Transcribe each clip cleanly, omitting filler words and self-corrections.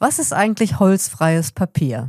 Was ist eigentlich holzfreies Papier?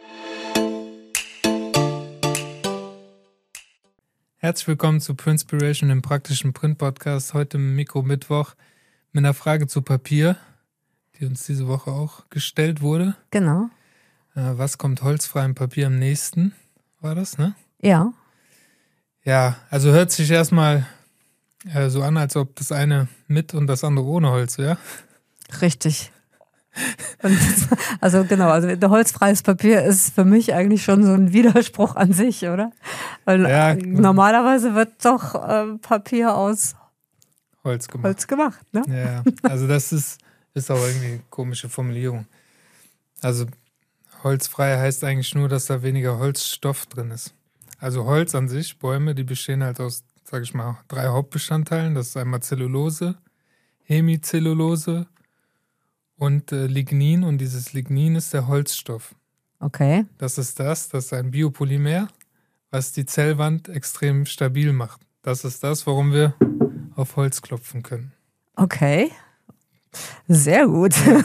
Herzlich willkommen zu Printspiration, dem praktischen Print-Podcast. Heute im Mikro-Mittwoch mit einer Frage zu Papier, die uns diese Woche auch gestellt wurde. Genau. Was kommt holzfreiem Papier am nächsten? War das, ne? Ja. Ja, also hört sich erstmal so an, als ob das eine mit und das andere ohne Holz wäre. Richtig. Und also holzfreies Papier ist für mich eigentlich schon so ein Widerspruch an sich, oder? Weil normalerweise wird doch Papier aus Holz gemacht, ne? Ja, also das ist auch irgendwie eine komische Formulierung. Also holzfrei heißt eigentlich nur, dass da weniger Holzstoff drin ist. Also Holz an sich, Bäume, die bestehen halt aus, sag ich mal, 3 Hauptbestandteilen. Das ist einmal Zellulose, Hemicellulose und Lignin. Und dieses Lignin ist der Holzstoff. Okay. Das ist ein Biopolymer, was die Zellwand extrem stabil macht. Das ist das, warum wir auf Holz klopfen können. Okay. Sehr gut. Ja.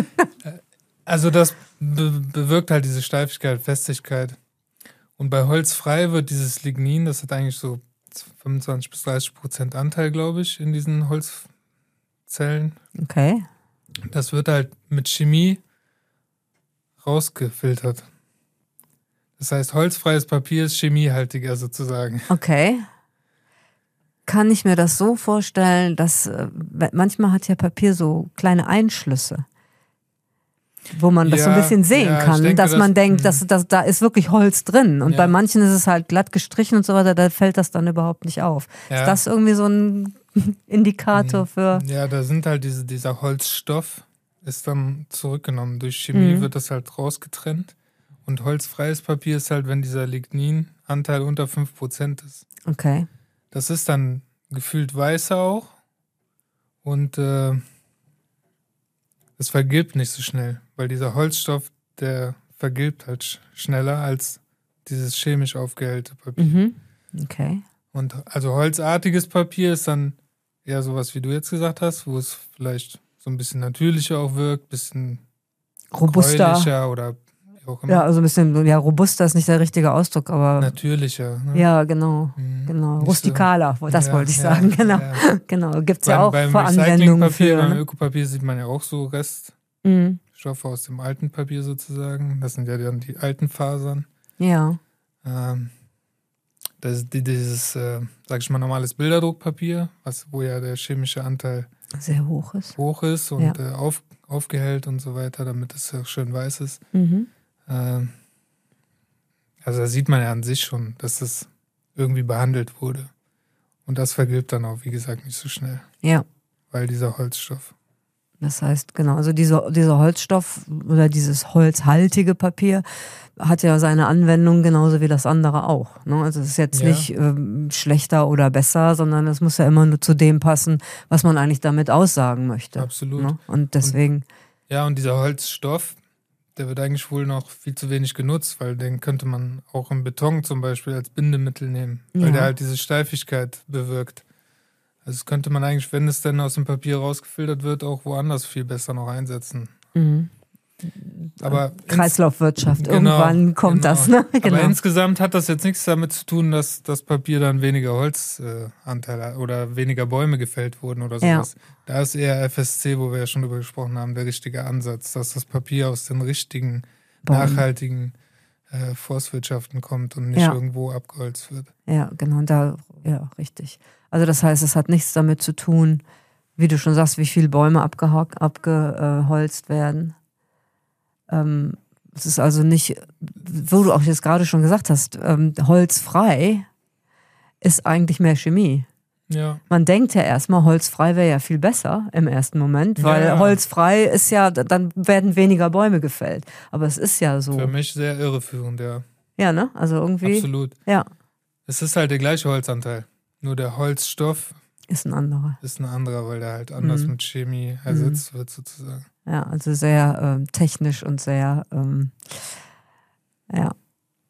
Also das bewirkt halt diese Steifigkeit, Festigkeit. Und bei holzfrei wird dieses Lignin, das hat eigentlich so 25-30% Anteil, glaube ich, in diesen Holzzellen. Okay. Das wird halt mit Chemie rausgefiltert. Das heißt, holzfreies Papier ist chemiehaltiger sozusagen. Okay. Kann ich mir das so vorstellen, dass manchmal hat ja Papier so kleine Einschlüsse, wo man das so ein bisschen sehen kann, dass man denkt, dass da ist wirklich Holz drin. Und bei manchen ist es halt glatt gestrichen und so weiter, da fällt das dann überhaupt nicht auf. Ja. Ist das irgendwie so ein Indikator für... Ja, da sind halt dieser Holzstoff ist dann zurückgenommen. Durch Chemie wird das halt rausgetrennt. Und holzfreies Papier ist halt, wenn dieser Ligninanteil unter 5% ist. Okay. Das ist dann gefühlt weißer auch. Und es vergilbt nicht so schnell, weil dieser Holzstoff, der vergilbt halt schneller als dieses chemisch aufgehellte Papier. Mhm. Okay. Und also holzartiges Papier ist dann eher sowas, wie du jetzt gesagt hast, wo es vielleicht so ein bisschen natürlicher auch wirkt, ein bisschen robuster oder wie auch immer. Ja, also ein bisschen, robuster ist nicht der richtige Ausdruck, aber... Natürlicher. Ne? Ja, genau. Rustikaler, das wollte ich sagen. Genau. Ja. Genau. Gibt es ja auch beim für Anwendungen für... Beim Ökopapier sieht man ja auch so Reststoffe aus dem alten Papier sozusagen. Das sind ja dann die alten Fasern. Ja. Das ist dieses, sag ich mal, normales Bilderdruckpapier, wo ja der chemische Anteil sehr hoch ist und aufgehellt und so weiter, damit es auch schön weiß ist. Mhm. Also da sieht man ja an sich schon, dass das irgendwie behandelt wurde. Und das vergilbt dann auch, wie gesagt, nicht so schnell. Ja. Weil dieser Holzstoff. Das heißt, genau, also dieser Holzstoff oder dieses holzhaltige Papier hat ja seine Anwendung genauso wie das andere auch. Ne? Also es ist jetzt nicht schlechter oder besser, sondern es muss ja immer nur zu dem passen, was man eigentlich damit aussagen möchte. Absolut. Ne? Und deswegen... Und dieser Holzstoff, der wird eigentlich wohl noch viel zu wenig genutzt, weil den könnte man auch im Beton zum Beispiel als Bindemittel nehmen, weil der halt diese Steifigkeit bewirkt. Also das könnte man eigentlich, wenn es denn aus dem Papier rausgefiltert wird, auch woanders viel besser noch einsetzen. Mhm. Aber Kreislaufwirtschaft, irgendwann kommt das. Ne? Genau. Aber insgesamt hat das jetzt nichts damit zu tun, dass das Papier dann weniger Holzanteil hat oder weniger Bäume gefällt wurden oder sowas. Ja. Da ist eher FSC, wo wir ja schon drüber gesprochen haben, der richtige Ansatz, dass das Papier aus den richtigen, nachhaltigen Forstwirtschaften kommt und nicht irgendwo abgeholzt wird. Ja, genau, richtig. Also das heißt, es hat nichts damit zu tun, wie du schon sagst, wie viele Bäume abgeholzt werden. Es ist also nicht, wo du auch jetzt gerade schon gesagt hast, holzfrei ist eigentlich mehr Chemie. Ja. Man denkt ja erstmal, holzfrei wäre ja viel besser im ersten Moment, weil holzfrei ist ja, dann werden weniger Bäume gefällt. Aber es ist ja so. Für mich sehr irreführend, ja. Ja, ne? Also irgendwie. Absolut. Ja. Es ist halt der gleiche Holzanteil. Nur der Holzstoff ist ein anderer. Weil der halt anders mit Chemie ersetzt wird, sozusagen. Ja, also sehr technisch und sehr, Ja.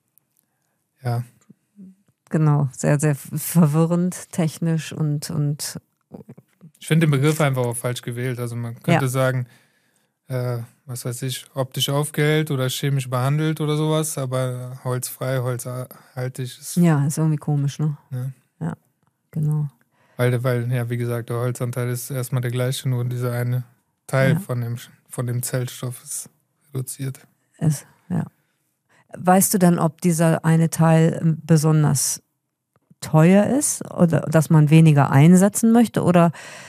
Genau, sehr, sehr verwirrend, technisch und ich finde den Begriff einfach auch falsch gewählt. Also man könnte sagen, was weiß ich, optisch aufgehellt oder chemisch behandelt oder sowas, aber holzfrei, holzhaltig ist. Ja, ist irgendwie komisch, ne? Ja, genau. Weil, ja, wie gesagt, der Holzanteil ist erstmal der gleiche, nur dieser eine Teil von dem Zellstoff ist reduziert. Ja. Weißt du dann, ob dieser eine Teil besonders teuer ist oder dass man weniger einsetzen möchte, oder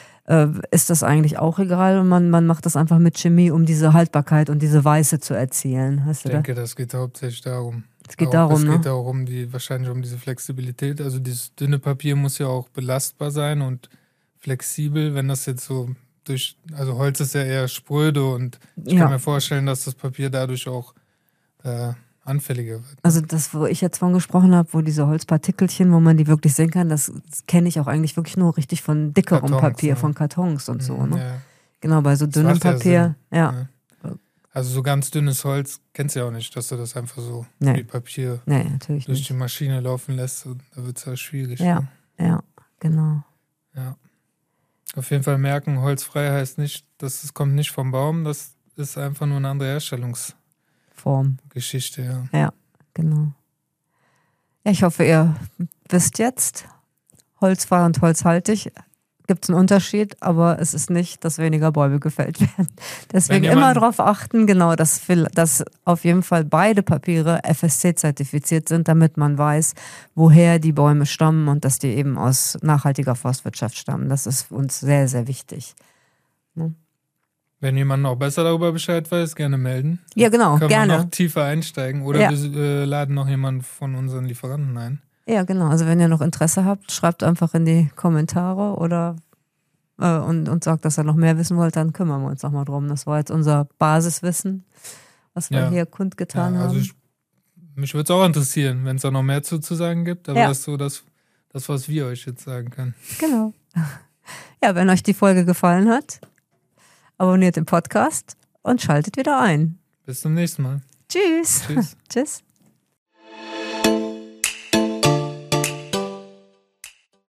ist das eigentlich auch egal und man macht das einfach mit Chemie, um diese Haltbarkeit und diese Weiße zu erzielen? Ich denke, das geht hauptsächlich darum. Es geht darum, geht auch wahrscheinlich um diese Flexibilität. Also dieses dünne Papier muss ja auch belastbar sein und flexibel, wenn das jetzt so also Holz ist ja eher spröde und ich kann mir vorstellen, dass das Papier dadurch auch anfälliger wird. Also das, wo ich jetzt von gesprochen habe, wo diese Holzpartikelchen, wo man die wirklich sehen kann, das kenne ich auch eigentlich wirklich nur richtig von dickerem Papier, von Kartons und so. Ne? Ja. Genau, bei so dünnem Papier, ja. Also so ganz dünnes Holz kennst du ja auch nicht, dass du das einfach so wie Papier natürlich durch die Maschine laufen lässt. Und da wird es ja schwierig. Ja, genau. Ja. Auf jeden Fall merken, holzfrei heißt nicht, es kommt nicht vom Baum, das ist einfach nur eine andere Herstellungsform. Geschichte, Ja, genau. Ja, ich hoffe, ihr wisst jetzt, holzfrei und holzhaltig gibt es einen Unterschied, aber es ist nicht, dass weniger Bäume gefällt werden. Deswegen immer darauf achten, genau, dass auf jeden Fall beide Papiere FSC-zertifiziert sind, damit man weiß, woher die Bäume stammen und dass die eben aus nachhaltiger Forstwirtschaft stammen. Das ist uns sehr, sehr wichtig. Ne? Wenn jemand noch besser darüber Bescheid weiß, gerne melden. Ja, genau, können gerne. Wir noch tiefer einsteigen oder wir laden noch jemanden von unseren Lieferanten ein. Ja, genau. Also wenn ihr noch Interesse habt, schreibt einfach in die Kommentare oder und sagt, dass ihr noch mehr wissen wollt, dann kümmern wir uns nochmal drum. Das war jetzt unser Basiswissen, was wir hier kundgetan haben. Also mich würde es auch interessieren, wenn es da noch mehr zu sagen gibt, aber das ist so das, was wir euch jetzt sagen können. Genau. Ja, wenn euch die Folge gefallen hat, abonniert den Podcast und schaltet wieder ein. Bis zum nächsten Mal. Tschüss. Tschüss.